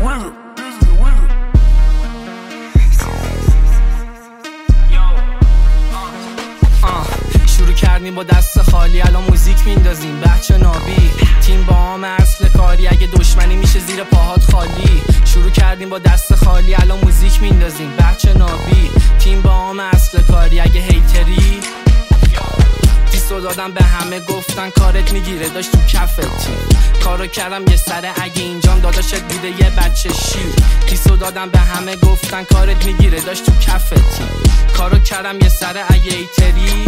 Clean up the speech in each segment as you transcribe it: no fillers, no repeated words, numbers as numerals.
شروع کردیم با دست خالی، الان موزیک میندازیم بچه نابی. تیم با هم اصل کاری، اگه دشمنی میشه زیر پاهات خالی. شروع کردیم با دست خالی، الان موزیک میندازیم بچه نابی. تیم با هم اصل کاری، اگه هیتری دیسو دادم به همه، گفتن کارت میگیره داشت تو کفت تیم. کارو کردم یه سره، اگه اینجام داداشت بوده یه بچه شیر. دیسو دادم به همه، گفتن کارت میگیره داشت تو کفت تیم. کارو کردم یه سره، اگه هیتری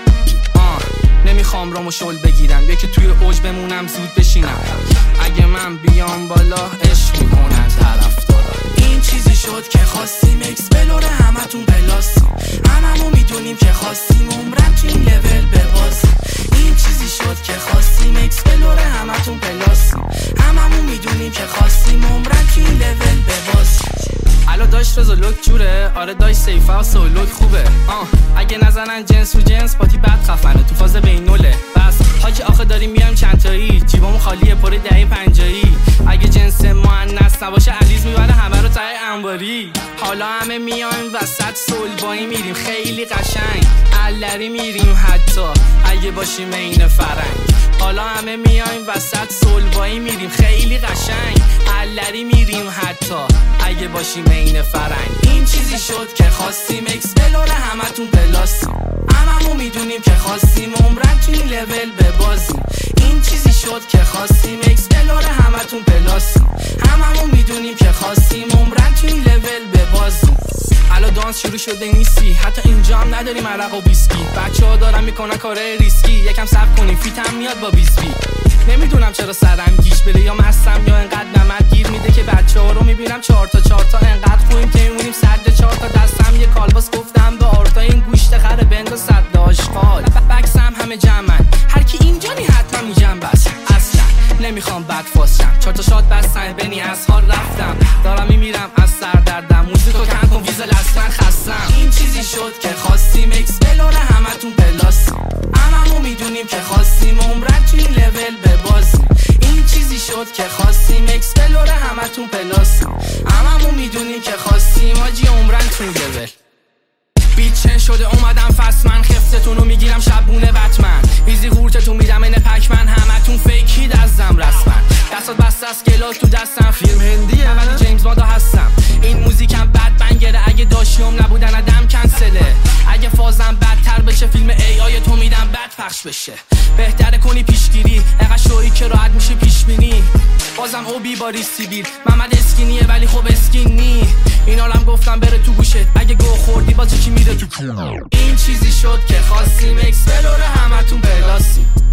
نمیخوام رامو شل بگیرم، یکی توی اوج بمونم زود بشینم. اگه من بیام بالا عشق میکنن طرفدارا. این چیزی شد که خواستیم، اکس بلوره همتون پلاسیم. هممون میدونیم که خواستیم عمرم تو این لول ببازیم. این چیزی شد که خواستیم، اکس بلوره همتون پلاسیم. هممون میدونیم که خواستیم عمرم تو این لول ببازیم. الو داش رزا لوک جوره، آره داش سیفه و سولوک خوبه. اگه نزنن جنس و جنس پاتی بد خفنه، تو فاز بینوله. بس حاجی آخه داریم میایم چند تایی، جیبامون خالیه پر دهه 50. اگه جنس مؤنث نباشه عزیز میبره همه رو ته انباری. حالا همه میایم وسط سولبایی میریم خیلی قشنگ، علری میریم حتی اگه باشیم عین فرنگ. حالا همه میایم وسط سولبایی میریم خیلی قشنگ، علری میریم حتی اگه باشیم عین فرنگ. این چیزی شد که خواستیم، اکس بلوره همتون پلاسیم. هممون میدونیم که خواستیم عمرن تو این لول ببازیم. این چیزی شد که خواستیم، اکس بلوره همتون پلاسیم. هممون میدونیم که خواستیم عمرن تو این لول ببازیم. الان دانس شروع شده نیستی، حتی اینجا هم نداریم عرق و بیسکی. بچه‌ها دارن میکنن کارهای ریسکی، یکم صبر کنیم فیتم میاد با بیسبی. نمیدونم چرا سرم گیش بره یا مستم یا انقدر نمد گیر میده که بچه‌ها رو میبینم چهار تا انقدر خوبیم که میمونیم صد 4 تا. دستم یه کالباس گفتم به آرتا این گوشت خره بند صد آشغال. بکسم همه جمعن، هر کی اینجا نی حتما میگم بس. اصلا نمیخوام بد فاسشم، 4 تا شات بستن بنی از حال رفتم. دارم میمیرم از سر دردم، موزیکو کم کن ویزل اصلا خستم. این چیزی شد که خواستیم، اکس بلوره همتون پلاسیم. هممون میدونیم که خواستیم عمرن تو این لول ببازیم. این چیزی شد که خواستیم، اکس بلوره همتون پلاسیم. هممون میدونیم که خواستیم آجی عمرن تو این لول. بیت چن شده اومدم فصل، من خفتتونو میگیرم شبونه بتمن. ایزی قورتتون میدم این پکمن، همتون فیکی دستم رسمن. دستات بسته از گلات تو دستم، فیلم هندیه ولی جیمز باندا هستم. این موزیکم بد بنگره، اگه داشیوم نبودن ادم کنسله. اگه فازم بدتر بشه فیلم ای آی تو میدم بد پخش بشه. بهتره کنی پیشگیری، اقا شوی که راحت میشه پیش بینی. بازم اوبی با ریسیبیل، محمد اسکینیه ولی خب اسکینی. اینا هم گفتم بره تو گوشت، اگه گو خوردی باز کی میره تو. این چیزی شد که خواستیم، اکس بلوره همتون پلاسیم.